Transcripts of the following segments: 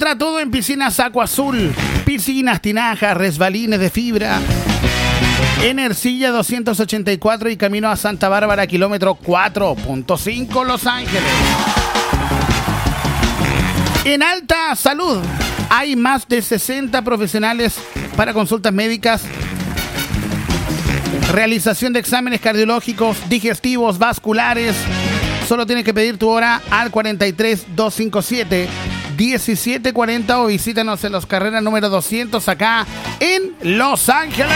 encuentra todo en Piscinas Agua Azul. Piscinas, tinajas, resbalines de fibra. En Ercilla 284 y camino a Santa Bárbara, kilómetro 4.5, Los Ángeles. En Alta Salud hay más de 60 profesionales para consultas médicas, realización de exámenes cardiológicos, digestivos, vasculares. Solo tienes que pedir tu hora al 43-257-1740 o visítanos en Los Carreras número 200 acá en Los Ángeles.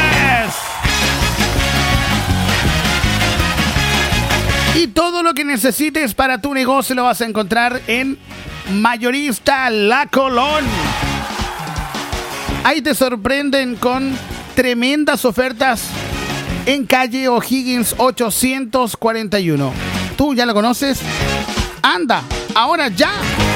Y todo lo que necesites para tu negocio lo vas a encontrar en Mayorista La Colón. Ahí te sorprenden con tremendas ofertas en calle O'Higgins 841. ¿Tú ya lo conoces? Anda, ahora ya.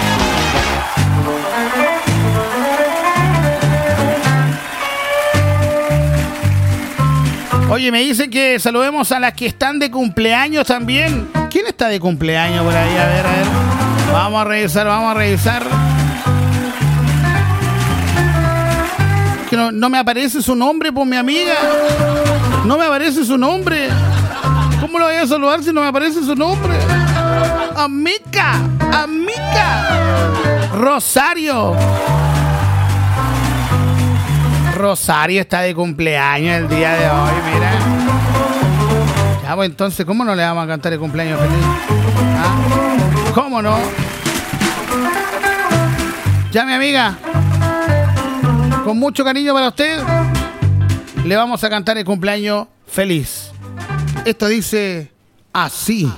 Oye, me dicen que saludemos a las que están de cumpleaños también. ¿Quién está de cumpleaños por ahí? A ver. Vamos a revisar. Que no me aparece su nombre, pues, mi amiga. No me aparece su nombre. ¿Cómo lo voy a saludar si no me aparece su nombre? Amica. Rosario está de cumpleaños el día de hoy, mira. Ya, pues entonces, ¿cómo no le vamos a cantar el cumpleaños feliz? ¿Ah? ¿Cómo no? Ya, mi amiga, con mucho cariño para usted, le vamos a cantar el cumpleaños feliz. Esto dice así.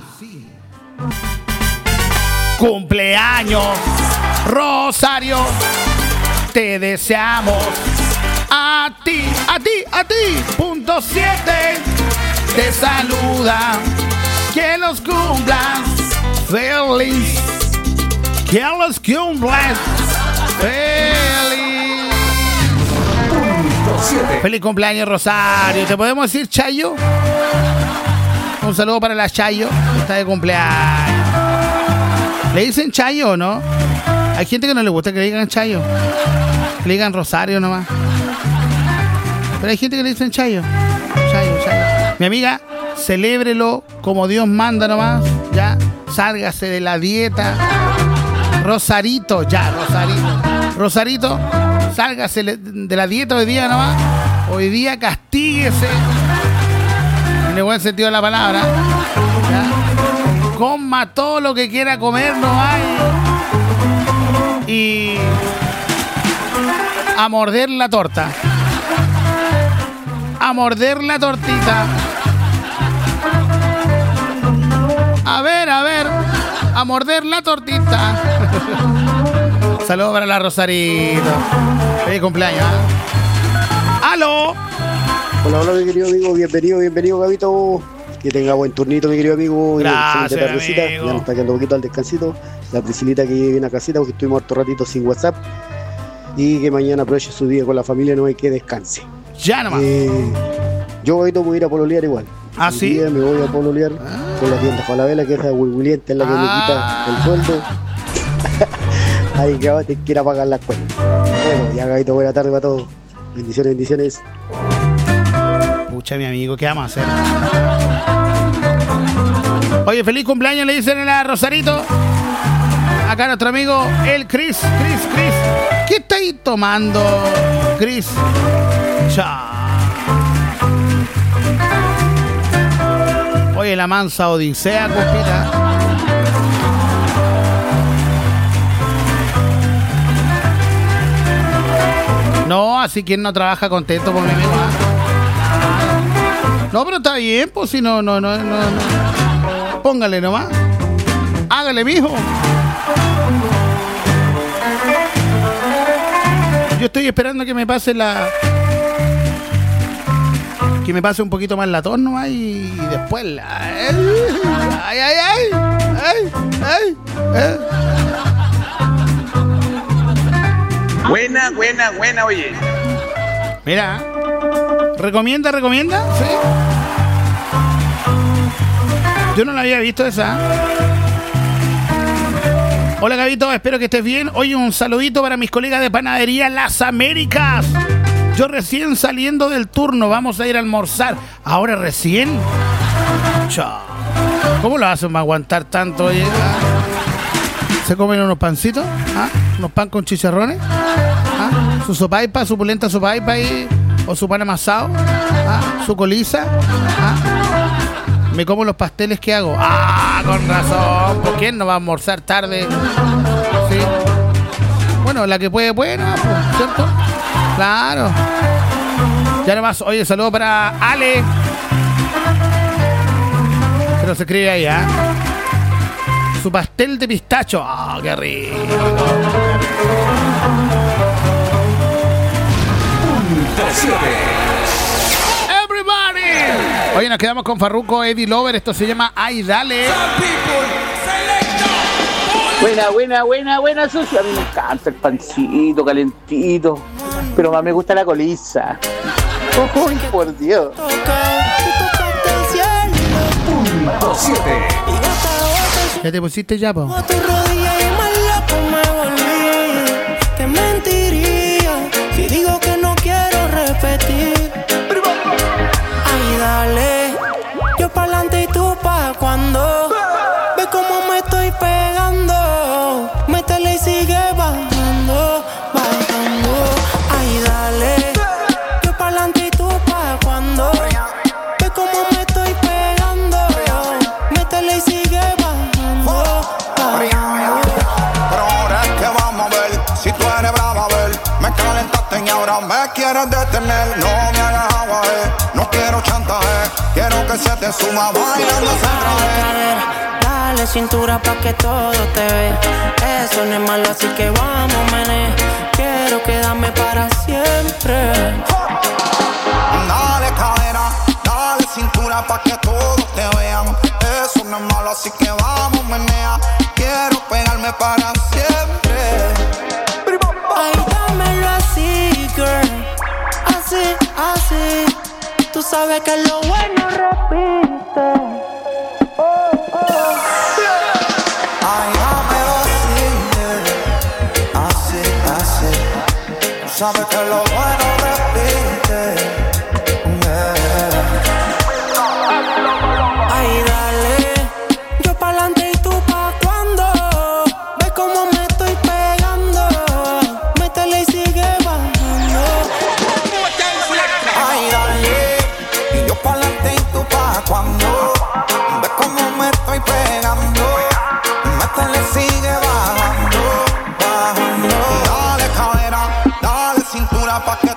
Cumpleaños, Rosario, te deseamos a ti, punto 7, te saluda, que los cumplas feliz, que los cumplas feliz. Punto 7. Feliz cumpleaños, Rosario. ¿Te podemos decir Chayo? Un saludo para la Chayo, está de cumpleaños. ¿Le dicen Chayo o no? Hay gente que no le gusta que le digan Chayo, que le digan Rosario nomás. Pero hay gente que le dicen Chayo. Mi amiga, celébrelo como Dios manda nomás. Ya, sálgase de la dieta. Rosarito, sálgase de la dieta hoy día nomás. Hoy día castíguese. En el buen sentido de la palabra. ¿Ya? Coma todo lo que quiera comer, no hay. Y a morder la torta. A morder la tortita. A ver, a morder la tortita. Saludos para la Rosarito. Feliz cumpleaños, ¿eh? ¡Aló! Hola, mi querido amigo, bienvenido, Gabito. Que tenga buen turnito, mi querido amigo. Gracias, tardecita. amigo. Ya nos está quedando un poquito al descansito. La Priscilita que llegue bien a casita porque estuvimos harto ratito sin WhatsApp. Y que mañana aproveche su día con la familia, no hay que descanse. Ya nomás. Yo, Gabito, voy a ir a pololear igual. ¿Ah, sí? Día me voy a pololear con la tienda Falabella, que es la Williente, es la que me quita el sueldo. Ay, que te quiera pagar la cuenta. Bueno, ya, Gabito, buena tarde para todos. Bendiciones. Pucha, mi amigo, ¿qué vamos a hacer? Oye, feliz cumpleaños, le dicen a la Rosarito. Acá nuestro amigo, el Chris. ¿Qué estáis tomando, Chris? Chao. Oye, la mansa odisea, compita. No, así que no trabaja contento por mi amigo. No, pero está bien, pues si no. Póngale nomás. Hágale, mijo. Yo estoy esperando que me pase que me pase un poquito más la tos nomás y después ay. Buena, oye. Mira. ¿Recomienda? Sí. Yo no la había visto esa. Hola, Gabito, espero que estés bien. Oye, un saludito para mis colegas de panadería Las Américas. Yo recién saliendo del turno, vamos a ir a almorzar. ¿Ahora recién? Chao. ¿Cómo lo hacen para aguantar tanto? Oye? ¿Se comen unos pancitos? ¿Ah? ¿Unos pan con chicharrones? ¿Ah? ¿Su sopaipa, su pulenta sopaipa ahí? ¿O su pan amasado? ¿Ah? ¿Su coliza? ¿Ah? ¿Me como los pasteles que hago? ¡Ah! Con razón. ¿Por quién no va a almorzar tarde? Sí. Bueno, la que puede, ¿no? ¿Cierto? Claro. Ya nomás, oye, saludo para Ale. Que no se escribe ahí, ¿ah? Su pastel de pistacho. ¡Ah, qué rico! Everybody. Oye, nos quedamos con Farruko, Eddie Lover. Esto se llama Ay, dale. Buena, socio. A mí me encanta el pancito calentito, pero más me gusta la coliza. ¡Oh, por Dios! 1.7. ¿Ya te pusiste ya, po? Te mentiría si digo que no quiero repetir. Ay, dale, yo pa'lante y tú pa' cuando. Ve cómo me estoy pegando. Métele y sigue bajando. Ay, dale, yo pa'lante y tú pa' cuando. Ve cómo me estoy pegando. Métele y sigue bajando. Pero ahora es que vamos a ver si tú eres brava, a ver. Me calentaste y ahora me quieres detener. No me hagas agua, no quiero chantaje. Quiero que se te suma bailando ese traje. Dale cintura pa' que todo te vea. Eso no es malo, así que vamos, mené. Quiero quedarme para siempre. Dale cadera, dale cintura pa' que todos te vean. Eso no es malo, así que vamos, menea. Quiero pegarme para siempre. Ay, dámelo así, girl. Así. Tú sabes que lo bueno repite. Ay, dámelo así. Tú sabes que lo bueno repite. Ay, dale, yo pa'lante y tú pa' cuando. Ve cómo me estoy pegando. Métele y sigue bajando. Ay, dale, y yo pa'lante y tú pa' cuando. Ve cómo me estoy pegando. Métele, sigue bajando. Dale cadera, dale cintura pa' que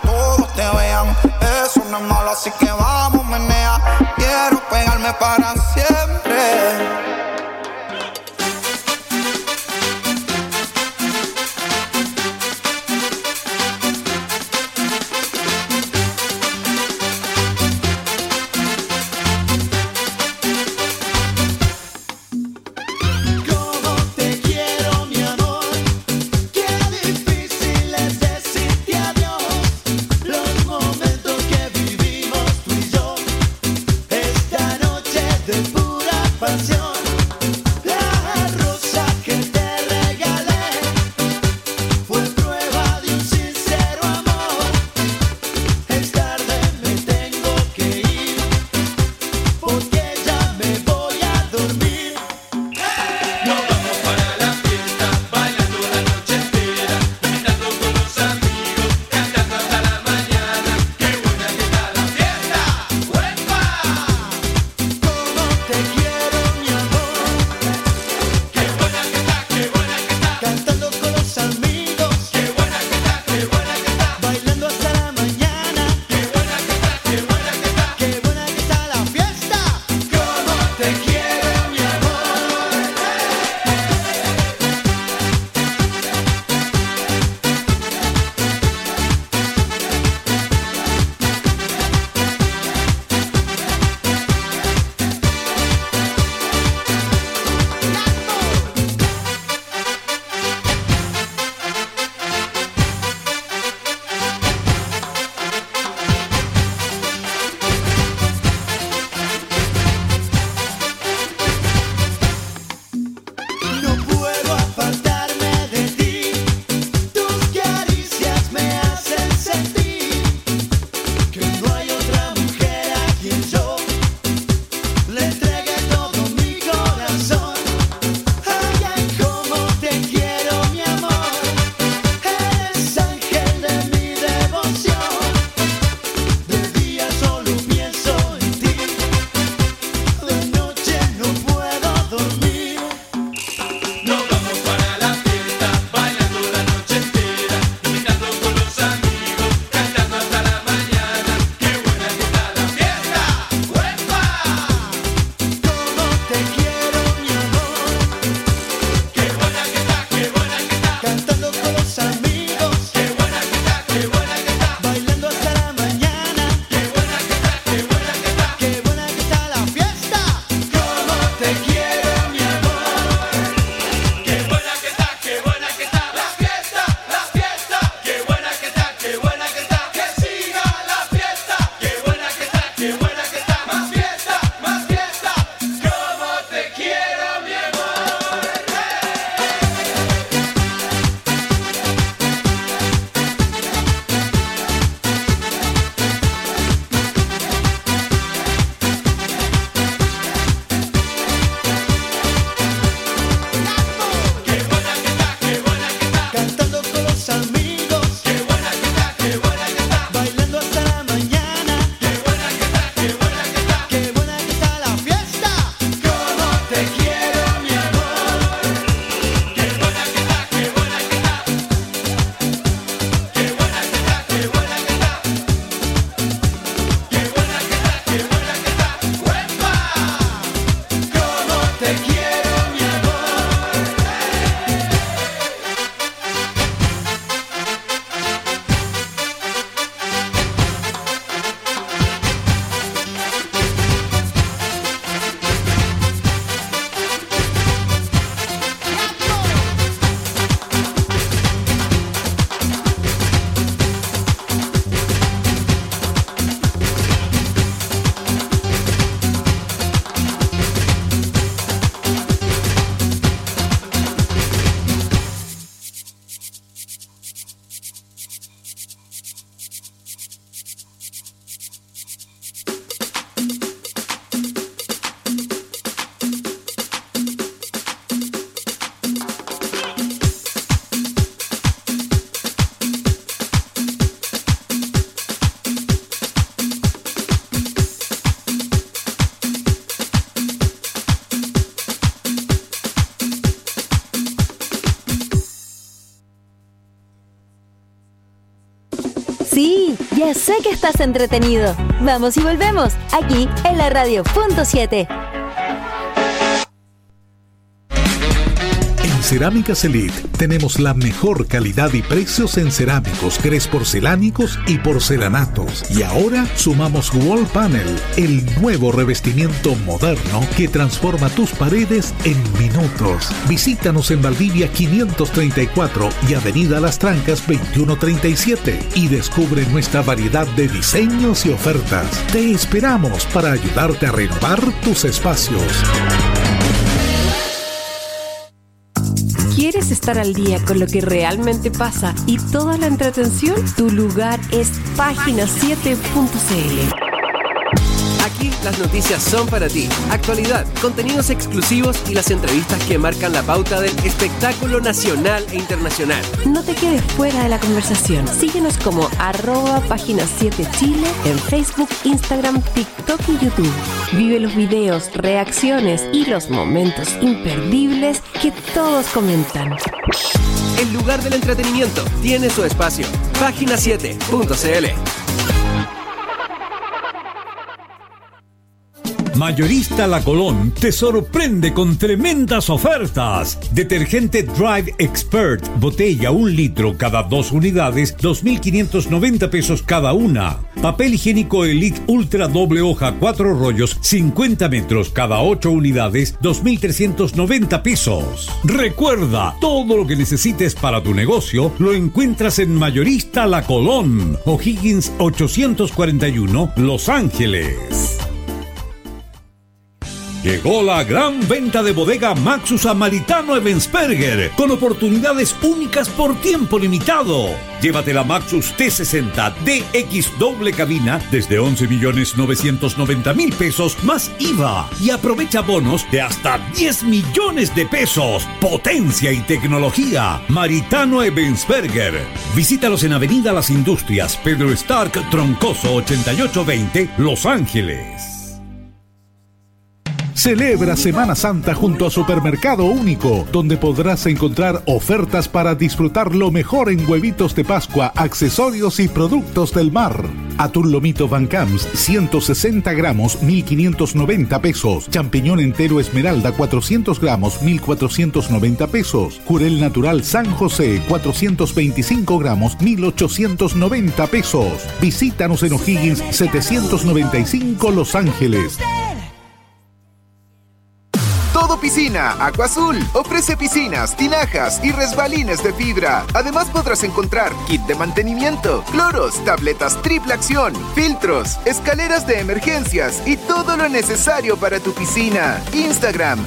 Sí, ya sé que estás entretenido. Vamos y volvemos, aquí en la radio.7. En Cerámicas Elite tenemos la mejor calidad y precios en cerámicos, grés porcelánicos y porcelanatos. Y ahora sumamos Wall Panel, el nuevo revestimiento moderno que transforma tus paredes en minutos. Visítanos en Valdivia 534 y Avenida Las Trancas 2137 y descubre nuestra variedad de diseños y ofertas. Te esperamos para ayudarte a renovar tus espacios. ¿Quieres estar al día con lo que realmente pasa y toda la entretención? Tu lugar es página7.cl. Aquí las noticias son para ti. Actualidad, contenidos exclusivos y las entrevistas que marcan la pauta del espectáculo nacional e internacional. No te quedes fuera de la conversación. Síguenos como @página7chile en Facebook, Instagram, TikTok y YouTube. Vive los videos, reacciones y los momentos imperdibles que todos comentan. El lugar del entretenimiento tiene su espacio. Página7.cl. Mayorista La Colón te sorprende con tremendas ofertas. Detergente Drive Expert, botella 1 litro cada 2 unidades, 2.590 pesos cada una. Papel higiénico Elite Ultra doble hoja 4 rollos, 50 metros cada 8 unidades, 2.390 pesos. Recuerda, todo lo que necesites para tu negocio lo encuentras en Mayorista La Colón, O'Higgins 841, Los Ángeles. Llegó la gran venta de bodega Maxus a Maritano Ebensperger, con oportunidades únicas por tiempo limitado. Llévate la Maxus T60 DX doble cabina desde 11.990.000 pesos más IVA y aprovecha bonos de hasta 10 millones de pesos. Potencia y tecnología. Maritano Ebensperger. Visítalos en Avenida Las Industrias, Pedro Stark Troncoso 8820, Los Ángeles. Celebra Semana Santa junto a Supermercado Único, donde podrás encontrar ofertas para disfrutar lo mejor en huevitos de Pascua, accesorios y productos del mar. Atún lomito Van Camps, 160 gramos, 1.590 pesos. Champiñón entero Esmeralda, 400 gramos, 1.490 pesos. Jurel natural San José, 425 gramos, 1.890 pesos. Visítanos en O'Higgins 795 Los Ángeles. Todo Piscina Aqua Azul ofrece piscinas, tinajas y resbalines de fibra. Además podrás encontrar kit de mantenimiento, cloros, tabletas triple acción, filtros, escaleras de emergencias y todo lo necesario para tu piscina. Instagram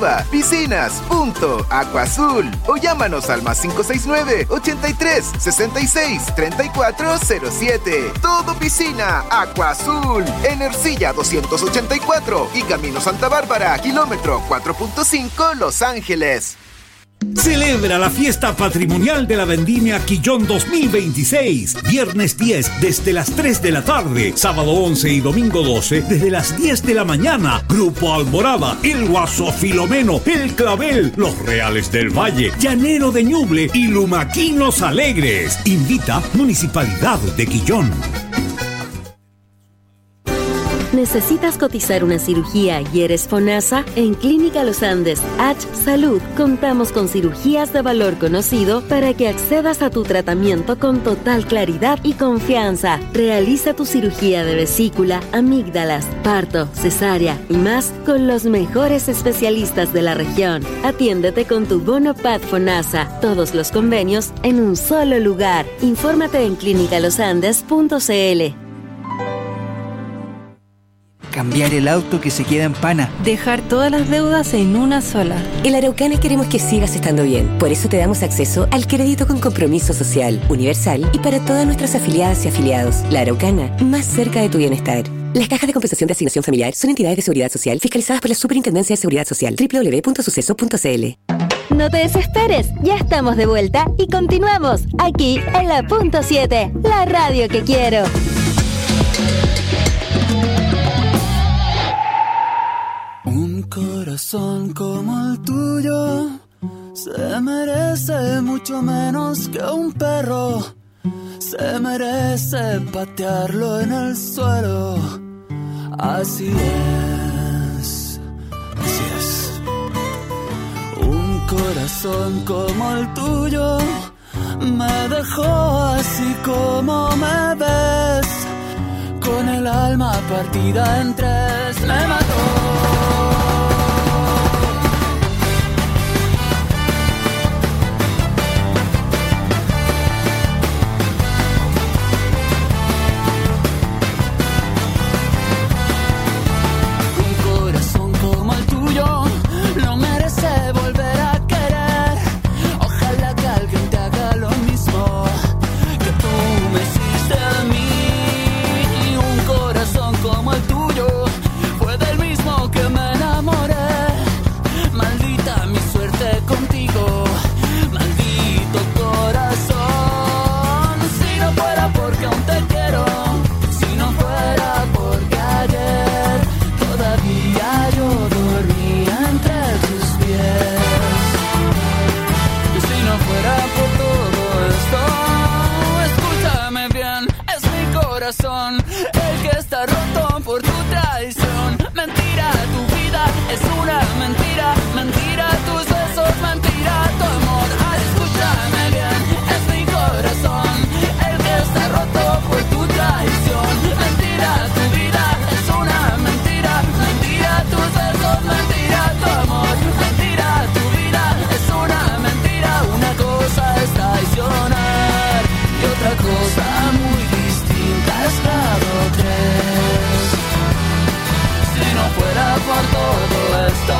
@piscinas.aquaazul o llámanos al +569 83 66 3407. Todo Piscina Aqua Azul en Ercilla 284 y Camino Santa Bárbara, kilómetro 4.5 Los Ángeles. Celebra la fiesta patrimonial de la Vendimia Quillón 2026. Viernes 10 desde las 3 de la tarde, sábado 11 y domingo 12 desde las 10 de la mañana. Grupo Alborada, El Guaso Filomeno, El Clavel, Los Reales del Valle, Llanero de Ñuble y Lumaquinos Alegres. Invita Municipalidad de Quillón. ¿Necesitas cotizar una cirugía y eres FONASA? En Clínica Los Andes, H Salud, contamos con cirugías de valor conocido para que accedas a tu tratamiento con total claridad y confianza. Realiza tu cirugía de vesícula, amígdalas, parto, cesárea y más con los mejores especialistas de la región. Atiéndete con tu bono PAD FONASA. Todos los convenios en un solo lugar. Infórmate en clinicalosandes.cl. Cambiar el auto que se queda en pana. Dejar todas las deudas en una sola. En La Araucana queremos que sigas estando bien. Por eso te damos acceso al crédito con compromiso social, universal y para todas nuestras afiliadas y afiliados. La Araucana, más cerca de tu bienestar. Las cajas de compensación de asignación familiar son entidades de seguridad social fiscalizadas por la Superintendencia de Seguridad Social. www.suceso.cl. No te desesperes, ya estamos de vuelta y continuamos aquí en la Punto 7, la radio que quiero. Un corazón como el tuyo se merece mucho menos que un perro se merece patearlo en el suelo. Así es, así es. Un corazón como el tuyo me dejó así como me ves, con el alma partida en tres, me mató. El que está roto por tu traición. Mentira, tu vida es una mentira. Mentira, tus besos, mentira, tu amor. Ay, escúchame bien, es mi corazón el que está roto por tu traición. Mentira, tu vida es una mentira. Mentira, tus besos, mentira, tu amor. Mentira, tu vida es una mentira. Una cosa es traicionar y otra cosa muy distinta es grado 3. Si no fuera por todo esto,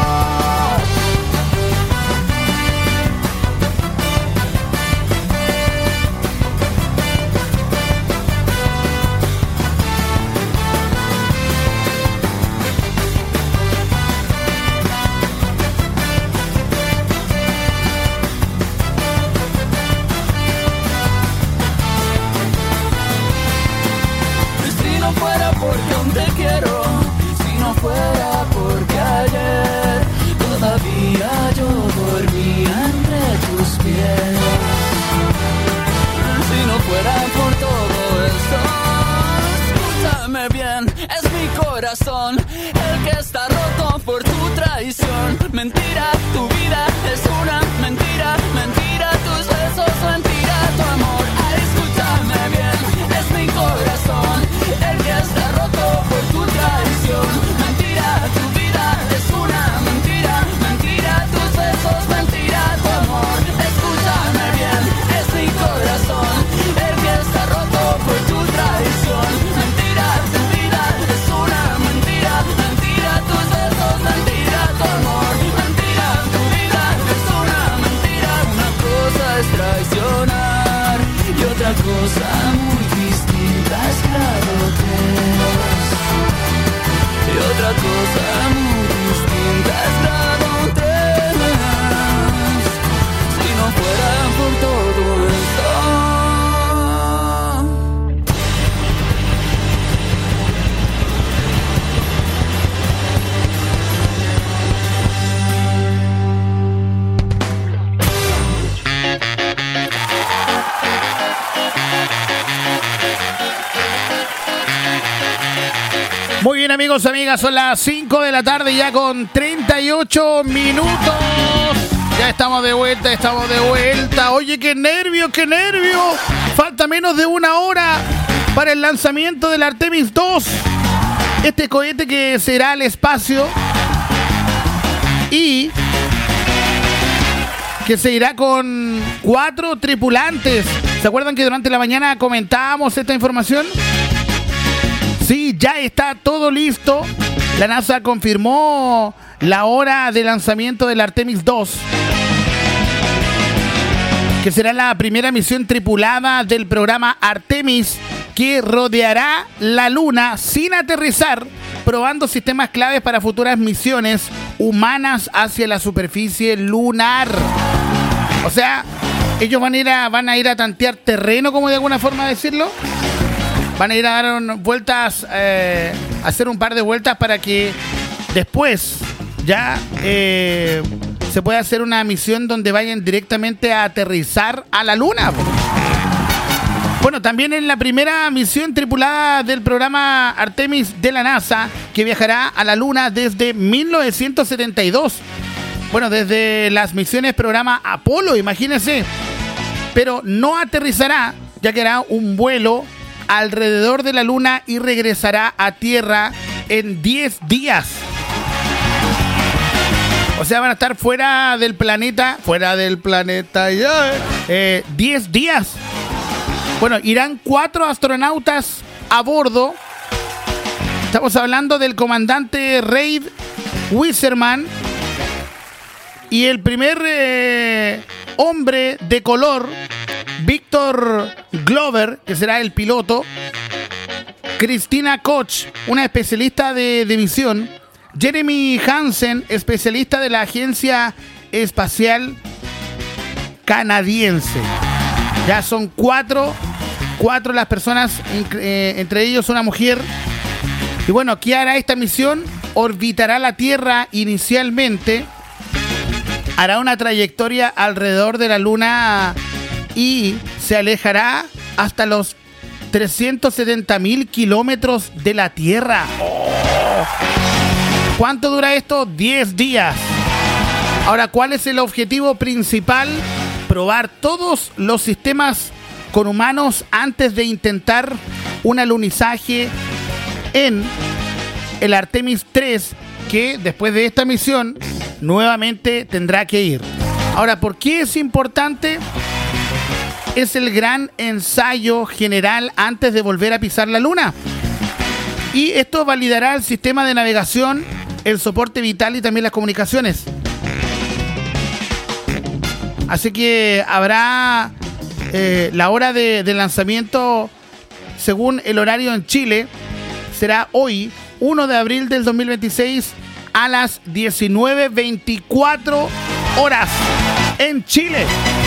porque aún te quiero, si no fuera porque ayer todavía yo dormía entre tus pies. Si no fuera por todo esto, escúchame bien, es mi corazón el que está roto por tu traición. Mentira, tu vida es una mentira. Mentira, tus besos, mentira, tu amor. Ay, escúchame bien, es mi corazón el que está roto por tu traición. Mentira, tu vida es una mentira. Mentira, tus besos, mentira, tu amor. Escúchame bien, es mi corazón el que está roto por tu traición. Mentira, tu vida es una mentira. Mentira, tus besos, mentira, tu amor. Mentira, tu vida es una mentira. Una cosa es traicionar y otra cosa muy distinta es grado 3. Y otra cosa muy distinta es grado 3. Si no fuera por todo esto. Muy bien, amigos, amigas, son las 5 de la tarde ya con 38 minutos. Ya estamos de vuelta, Oye, qué nervio, qué nervio. Falta menos de una hora para el lanzamiento del Artemis 2. Este cohete que será al espacio y que se irá con 4 tripulantes. ¿Se acuerdan que durante la mañana comentábamos esta información? Sí, ya está todo listo. La NASA confirmó la hora de lanzamiento del Artemis 2, que será la primera misión tripulada del programa Artemis, que rodeará la Luna sin aterrizar, probando sistemas claves para futuras misiones humanas hacia la superficie lunar. O sea, ellos van a ir a tantear terreno, como de alguna forma decirlo. Van a ir a dar vueltas, hacer un par de vueltas para que después ya se pueda hacer una misión donde vayan directamente a aterrizar a la Luna. Bueno, también en la primera misión tripulada del programa Artemis de la NASA, que viajará a la Luna desde 1972. Bueno, desde las misiones programa Apolo, imagínense. Pero no aterrizará, ya que hará un vuelo alrededor de la Luna y regresará a Tierra en 10 días. O sea, van a estar fuera del planeta ya, 10 días. Bueno, irán 4 astronautas a bordo. Estamos hablando del comandante Reid Wiseman y el primer hombre de color, Victor Glover, que será el piloto, Christina Koch, una especialista de misión, Jeremy Hansen, especialista de la Agencia Espacial Canadiense. Ya son 4 las personas, entre ellos una mujer. Y bueno, ¿qué hará esta misión? Orbitará la Tierra inicialmente, hará una trayectoria alrededor de la Luna y se alejará hasta los 370.000 kilómetros de la Tierra. ¿Cuánto dura esto? 10 días. Ahora, ¿cuál es el objetivo principal? Probar todos los sistemas con humanos antes de intentar un alunizaje en el Artemis 3, que después de esta misión nuevamente tendrá que ir. Ahora, ¿por qué es importante? Es el gran ensayo general antes de volver a pisar la Luna. Y esto validará el sistema de navegación, el soporte vital y también las comunicaciones. Así que habrá la hora de lanzamiento, según el horario en Chile, será hoy, 1 de abril del 2026, a las 19:24 horas en Chile.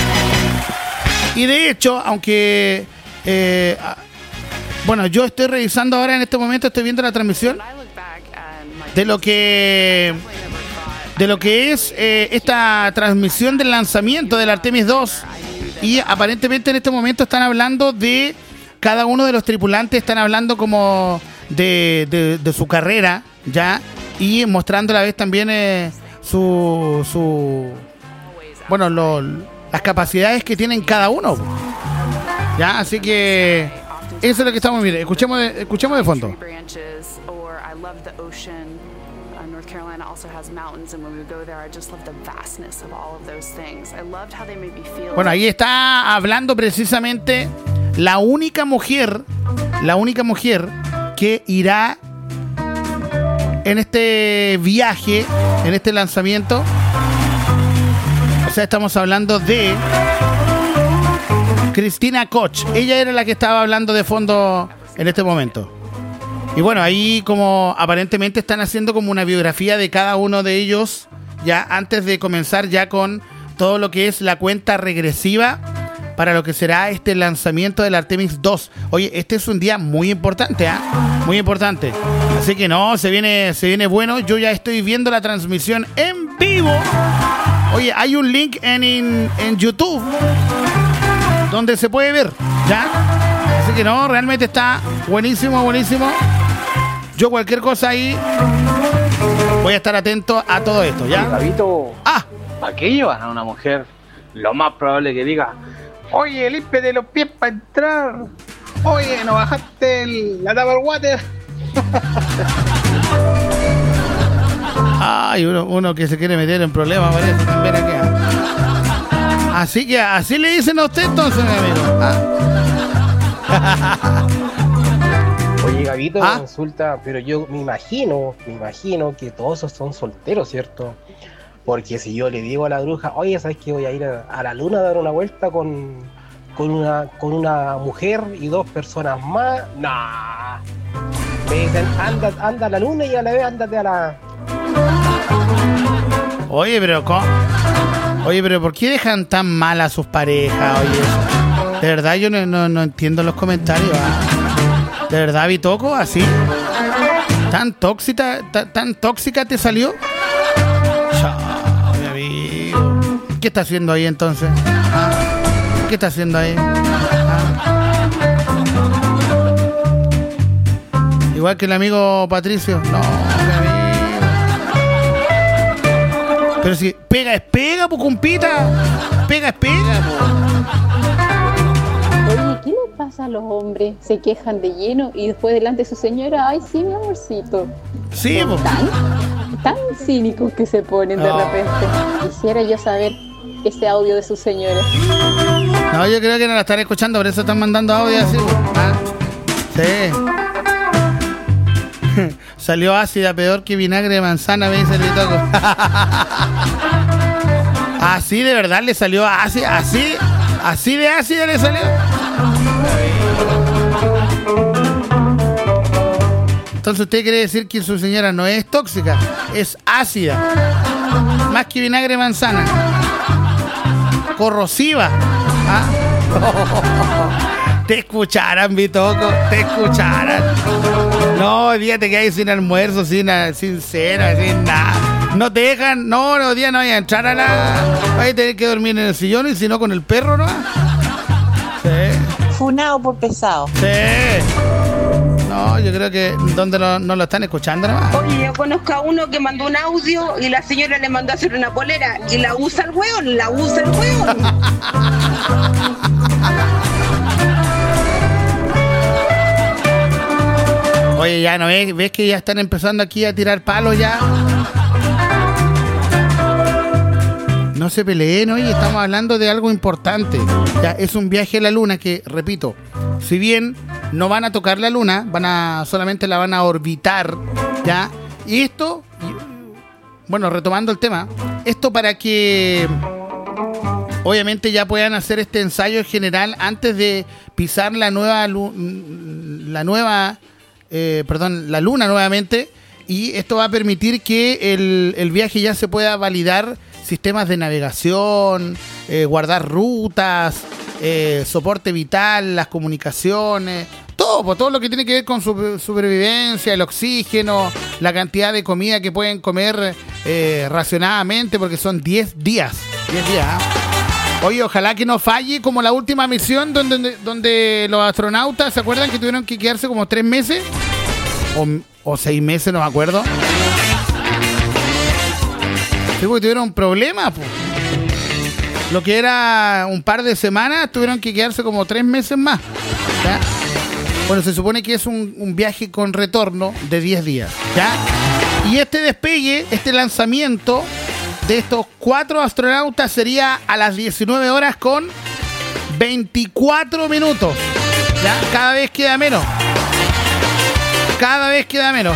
Y de hecho, aunque bueno, yo estoy revisando ahora en este momento, estoy viendo la transmisión de lo que es esta transmisión del lanzamiento del Artemis 2, y aparentemente en este momento están hablando de cada uno de los tripulantes, están hablando como de su carrera, ya, y mostrando a la vez también las capacidades que tienen cada uno, ya, así que eso es lo que estamos viendo. Escuchemos de fondo. North Carolina also has mountains, and when we go there, I just love the vastness of all of those things. I loved how they made me feel. Bueno, ahí está hablando precisamente la única mujer que irá en este viaje, en este lanzamiento. O sea, estamos hablando de Christina Koch. Ella era la que estaba hablando de fondo en este momento. Y bueno, ahí como aparentemente están haciendo como una biografía de cada uno de ellos, ya antes de comenzar ya con todo lo que es la cuenta regresiva para lo que será este lanzamiento del Artemis 2. Oye, este es un día muy importante, muy importante. Así que no, se viene bueno. Yo ya estoy viendo la transmisión en vivo. Oye, hay un link en YouTube donde se puede ver, ¿ya? Así que no, realmente está buenísimo. Yo cualquier cosa ahí voy a estar atento a todo esto, ¿ya? Gabito, ¿para qué llevan a una mujer? Lo más probable que diga: oye, límpiate los pies para entrar. Oye, no bajaste la tapa del water. Ay, uno que se quiere meter en problemas, parece también aquí. Así que así le dicen a usted entonces, mi amigo. Oye, Gabito, consulta, pero yo me imagino que todos esos son solteros, ¿cierto? Porque si yo le digo a la bruja: oye, ¿sabes qué? Voy a ir a la luna a dar una vuelta con una mujer y 2 personas más. Nah. Me dicen: anda a la luna, y a la vez ándate a la... Oye, pero ¿por qué dejan tan mal a sus parejas? Oye, de verdad yo no entiendo los comentarios. ¿De verdad, Bitoco? ¿Así? ¿Tan tóxica te salió? Chao, mi amigo. ¿Qué está haciendo ahí entonces? ¿Qué está haciendo ahí? Igual que el amigo Patricio. No, mi amigo. Pero si pega es pega, pues, compita. Pega es pega, pues. Oye, ¿qué le pasa a los hombres? Se quejan de lleno y después delante de su señora, ay, sí, mi amorcito. Sí, pues. Tan cínicos que se ponen de repente. Quisiera yo saber ese audio de su señora. No, yo creo que no la están escuchando, por eso están mandando audio así. ¿Ah? Sí. Salió ácida, peor que vinagre de manzana, me dice el Bitoco. Así de verdad le salió ácida, así de ácida le salió. Entonces usted quiere decir que su señora no es tóxica, es ácida. Más que vinagre de manzana. Corrosiva. ¿Ah? Te escucharan, Bitoco, te escucharan. No, hoy día te quedas sin almuerzo, sin cena, sin nada. No te dejan, no, hoy día no voy a entrar a la... Vas a tener que dormir en el sillón y si no con el perro, ¿no? Sí. Funado por pesado. Sí. No, yo creo que donde no lo están escuchando nomás. Oye, yo conozco a uno que mandó un audio y la señora le mandó a hacer una polera y la usa el hueón, Oye, ya no ves que ya están empezando aquí a tirar palos ya. No se peleen, oye, estamos hablando de algo importante. Ya es un viaje a la luna que, repito, si bien no van a tocar la luna, solamente la van a orbitar, ¿ya? Y esto, bueno, retomando el tema, esto para que obviamente ya puedan hacer este ensayo general antes de pisar la luna nuevamente, y esto va a permitir que el viaje ya se pueda validar sistemas de navegación, guardar rutas, soporte vital, las comunicaciones, todo lo que tiene que ver con su supervivencia, el oxígeno, la cantidad de comida que pueden comer racionadamente, porque son 10 días. 10 días, ¿eh? Oye, ojalá que no falle como la última misión donde los astronautas, ¿se acuerdan que tuvieron que quedarse como 3 meses? O 6 meses, no me acuerdo. Sí, porque tuvieron problemas, pues. Lo que era un par de semanas, tuvieron que quedarse como 3 meses más, ¿ya? Bueno, se supone que es un viaje con retorno de 10 días, ¿ya? Y este despegue, este lanzamiento de estos 4 astronautas sería a las 19 horas con 24 minutos, ¿ya? Cada vez queda menos. Cada vez queda menos.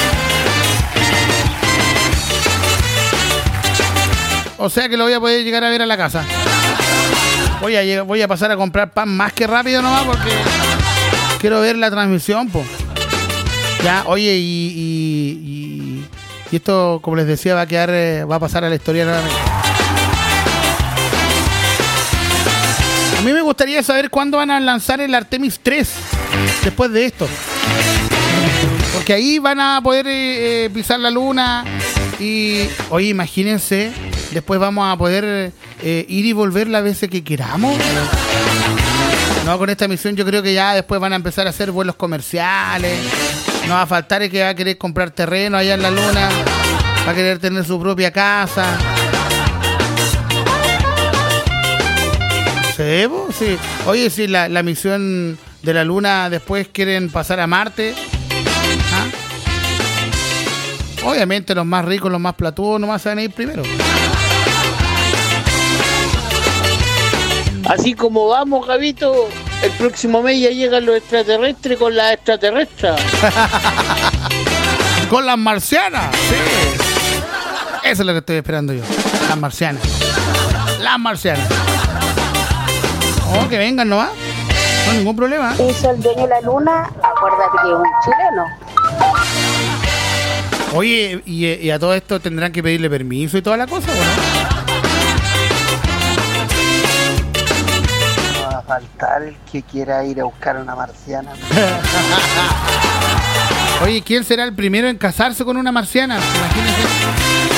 O sea que lo voy a poder llegar a ver a la casa. Voy a pasar a comprar pan más que rápido nomás porque quiero ver la transmisión, po. Ya, oye, y esto, como les decía, va a pasar a la historia nuevamente. A mí me gustaría saber cuándo van a lanzar el Artemis 3 después de esto. Porque ahí van a poder pisar la luna. Y, oye, imagínense, después vamos a poder ir y volver las veces que queramos. No, con esta misión yo creo que ya después van a empezar a hacer vuelos comerciales. No va a faltar el que va a querer comprar terreno allá en la luna. Va a querer tener su propia casa. ¿Sí? Sí. Oye, si la misión de la luna después quieren pasar a Marte. ¿Ah? Obviamente los más ricos, los más platudos nomás se van a ir primero. Así como vamos, Gabito, el próximo mes ya llegan los extraterrestres con las extraterrestres. Con las marcianas, sí. Eso es lo que estoy esperando yo. Las marcianas. Las marcianas. Oh, que vengan nomás. No hay ningún problema. Hizo el dueño de la luna, acuérdate que es un chileno. Oye, y a todo esto tendrán que pedirle permiso y toda la cosa, ¿o no? No va a faltar el que quiera ir a buscar una marciana. Oye, ¿quién será el primero en casarse con una marciana?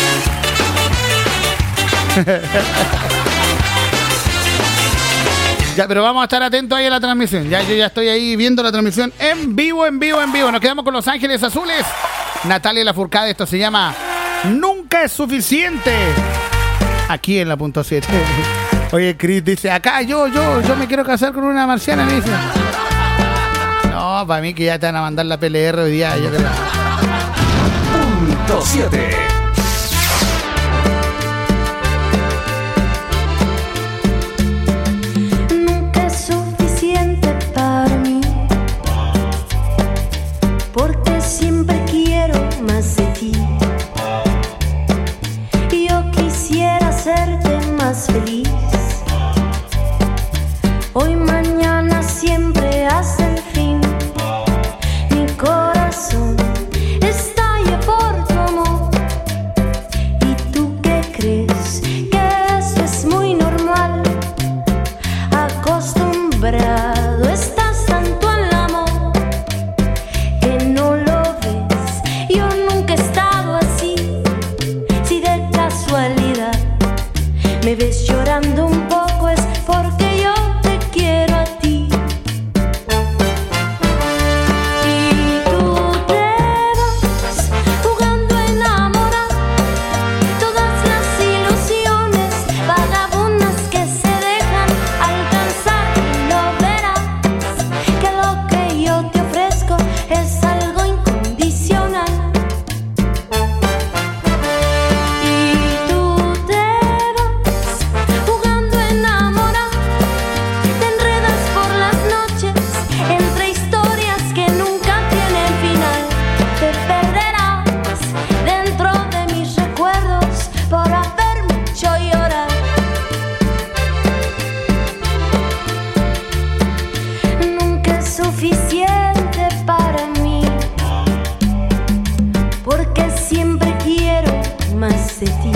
Imagínense. Ya, pero vamos a estar atentos ahí a la transmisión. Ya, yo ya estoy ahí viendo la transmisión en vivo. Nos quedamos con Los Ángeles Azules. Natalia Lafourcade, esto se llama Nunca es suficiente. Aquí en la punto 7. Oye, Chris dice, acá yo me quiero casar con una marciana, me dice. No, para mí que ya te van a mandar la PLR hoy día. Ya te la... Punto 7. Nunca es suficiente para mí, porque siempre quiero más de ti. Yo quisiera hacerte más feliz. Hoy, mañana, siempre hasta el fin. Mi corazón estalla por tu amor. ¿Y tú qué crees? Que eso es muy normal. Acostumbrado estás tanto al amor que no lo ves. Yo nunca he estado así. Si de casualidad me ves llorando un poco es porque yo te quiero a ti. Y tú te vas jugando a enamorar. Todas las ilusiones vagabundas que se dejan alcanzar. Lo verás que lo que yo te ofrezco es algo incondicional. Y tú te vas jugando a enamorar. Te enredas por las noches entre historias que nunca tienen final. Te perderás dentro de mis recuerdos por haberme hecho llorar. Nunca es suficiente para mí, porque siempre quiero más de ti.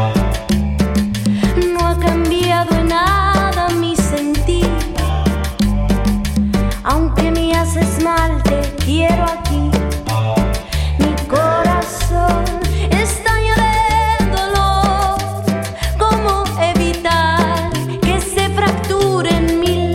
No ha cambiado en nada mi sentir. Aunque me haces mal, te quiero aquí. Mi corazón estalla de dolor. ¿Cómo evitar que se fracture en mil?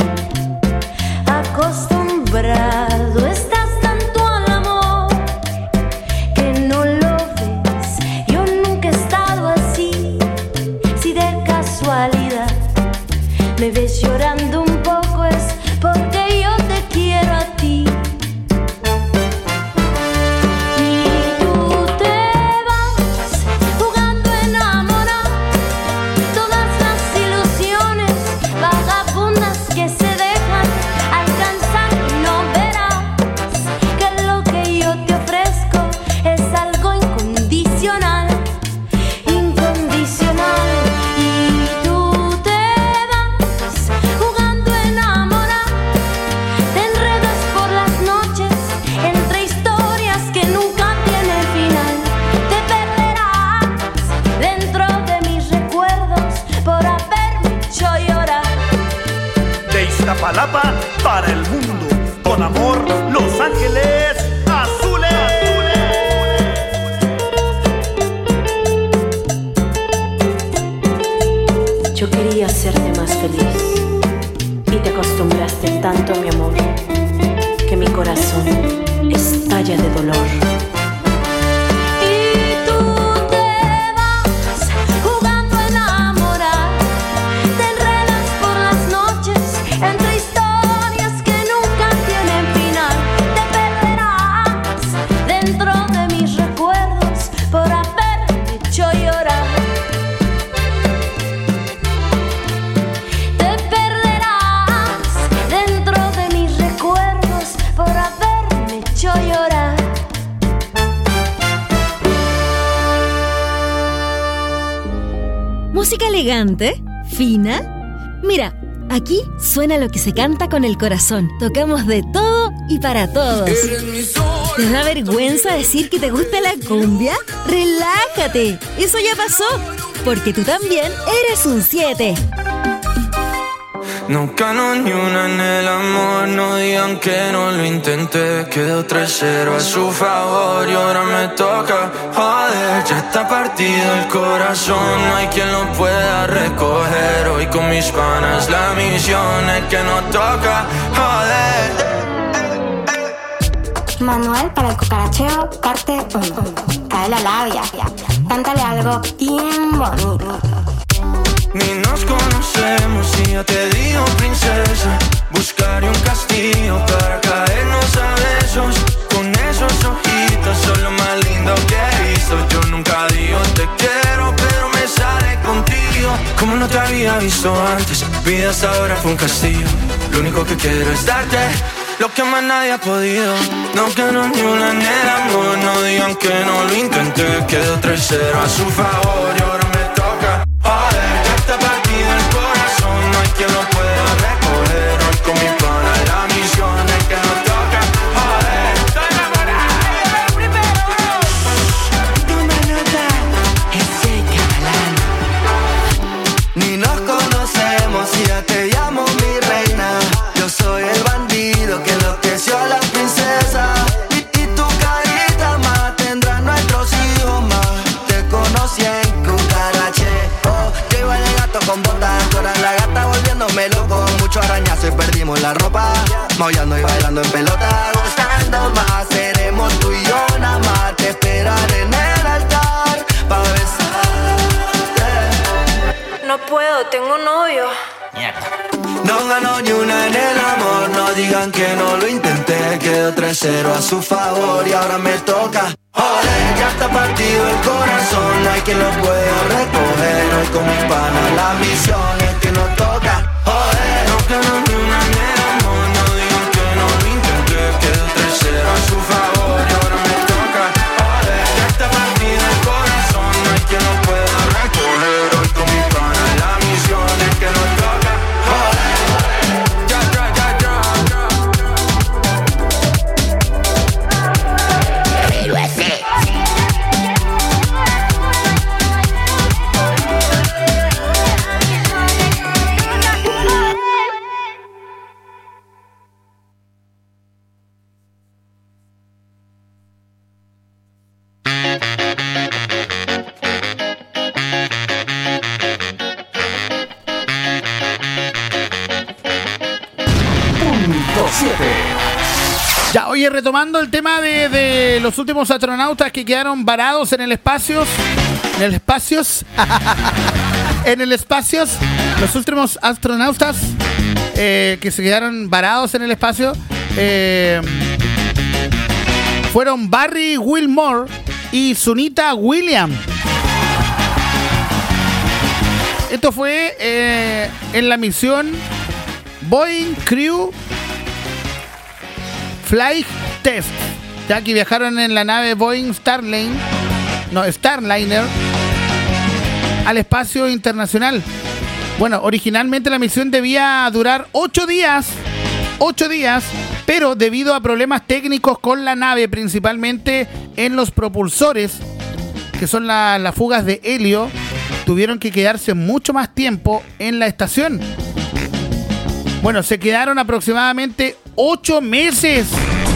Acostumbrado estás tanto al amor que no lo ves. Yo nunca he estado así. Si de casualidad me ves llorando un poco es porque yo te quiero a ti. Y tú te vas jugando a enamorar. Todas las ilusiones vagabundas que se dejan alcanzar. No verás que lo que yo te ofrezco es algo incondicional. Incondicional. Y tú te vas jugando a enamorar. Te enredas por las noches entre historias que nunca tienen final. Te perderás dentro de mis recuerdos por haberme hecho llorar. De Iztapalapa para el mundo, con amor, Los Ángeles Azules. Yo quería hacerte más feliz y te acostumbraste tanto a mi amor que mi corazón estalla de dolor. Y tú te vas jugando a enamorar. Te enredas por las noches entre historias que nunca tienen final. Te perderás dentro de mis recuerdos por haberme hecho llorar. Te perderás dentro de mis recuerdos por haberme hecho llorar. Música elegante, fina. Mira, aquí suena lo que se canta con el corazón. Tocamos de todo y para todos. ¿Te da vergüenza decir que te gusta la cumbia? ¡Relájate! Eso ya pasó, porque tú también eres un 7. No gano ni una en el amor, no digan que no lo intenté. Quedó 3-0 a su favor y ahora me toca. Joder, ya está partido el corazón, no hay quien lo pueda recoger. Hoy con mi mis panas. La misión es que nos toca joder. Manual para el cucaracheo, parte 1. Cae la labia, cántale algo bien bonito. Ni nos conocemos y ya te digo princesa. Buscaré un castillo para caernos a besos. Con esos ojitos son lo más lindo que he visto. Yo nunca digo te quiero, pero me sale contigo. Como no te había visto antes, vida hasta ahora fue un castillo. Lo único que quiero es darte lo que más nadie ha podido. No quiero ni una en el amor. No digan que no lo intenté. Quedó 3-0 a su favor y ahora me toca joder. Ya está partido el corazón, no hay quien lo pueda recoger. Hoy con mi pana la misión es que nos toca joder. Estoy enamorado primero. Toma nota, ese catalán. Ni nos conocemos y ya te llamo mi reina. Yo soy el bandido que enloqueció a la princesa. Y tu carita más tendrá nuestros hijos más. Te conocí en cucaracheo. Yo iba el gato con botas, tú eras la gata volviéndome loco. Mucho arañazo y perdimos la ropa. Maullando y bailando en pelota. Gustando más, seremos tú y yo nada más. Te esperaré en el altar pa' besarte. No puedo, tengo un novio. No ganó ni una en el amor, no digan que no lo intenté. Quedó 3-0 a su favor y ahora me toca joder. Ya está partido el corazón, no hay quien lo pueda recoger. Hoy con mi pana la misión es que nos toca joder. No ganó ni una en el amor, no digan que no lo intenté. Quedó 3-0 a su favor y ahora me toca joder. Ya está partido el corazón, no hay quien lo pueda recoger. Hoy con mi pana la misión es que nos toca. Ya, oye, retomando el tema de los últimos astronautas que quedaron varados en el espacio. Los últimos astronautas que se quedaron varados en el espacio fueron Barry Wilmore y Sunita Williams. Esto fue en la misión Boeing Crew Flight Test, ya que viajaron en la nave Boeing Starliner al espacio internacional. Bueno, originalmente la misión debía durar 8 días, pero debido a problemas técnicos con la nave, principalmente en los propulsores, que son las fugas de helio, tuvieron que quedarse mucho más tiempo en la estación. Bueno, se quedaron aproximadamente 8 meses.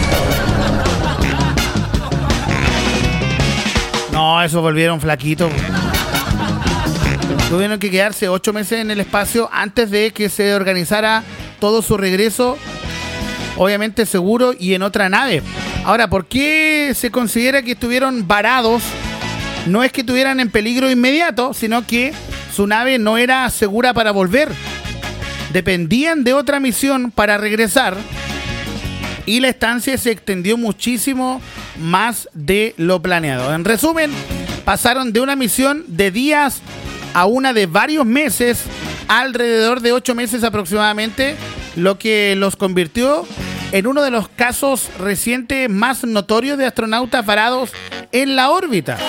No, esos volvieron flaquitos. Tuvieron que quedarse 8 meses en el espacio antes de que se organizara todo su regreso, obviamente seguro y en otra nave. Ahora, ¿por qué se considera que estuvieron varados? No es que estuvieran en peligro inmediato, sino que su nave no era segura para volver. Dependían de otra misión para regresar y la estancia se extendió muchísimo más de lo planeado. En resumen, pasaron de una misión de días a una de varios meses, alrededor de 8 meses aproximadamente, lo que los convirtió en uno de los casos recientes más notorios de astronautas varados en la órbita.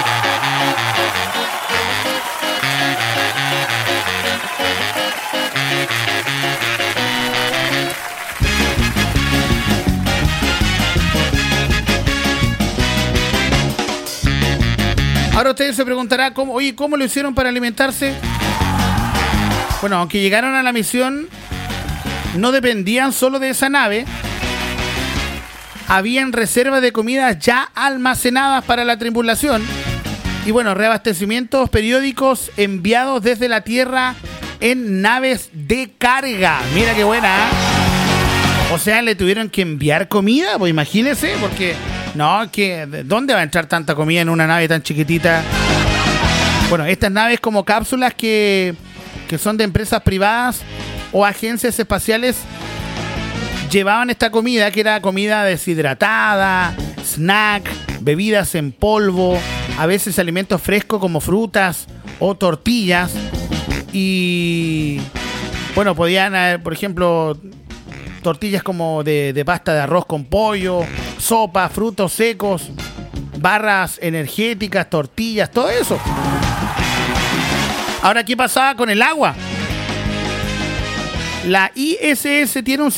Ahora ustedes se preguntarán, ¿cómo lo hicieron para alimentarse? Bueno, aunque llegaron a la misión, no dependían solo de esa nave. Habían reservas de comida ya almacenadas para la tripulación. Y bueno, reabastecimientos periódicos enviados desde la Tierra en naves de carga. Mira qué buena, ¿eh? O sea, le tuvieron que enviar comida, pues imagínense, porque no, que ¿dónde va a entrar tanta comida en una nave tan chiquitita? Bueno, estas naves como cápsulas que son de empresas privadas o agencias espaciales llevaban esta comida, que era comida deshidratada, snack, bebidas en polvo, a veces alimentos frescos como frutas o tortillas. Y bueno, podían haber, por ejemplo, tortillas como de pasta de arroz con pollo, sopa, frutos secos, barras energéticas, tortillas, todo eso. Ahora, ¿qué pasaba con el agua? La ISS tiene un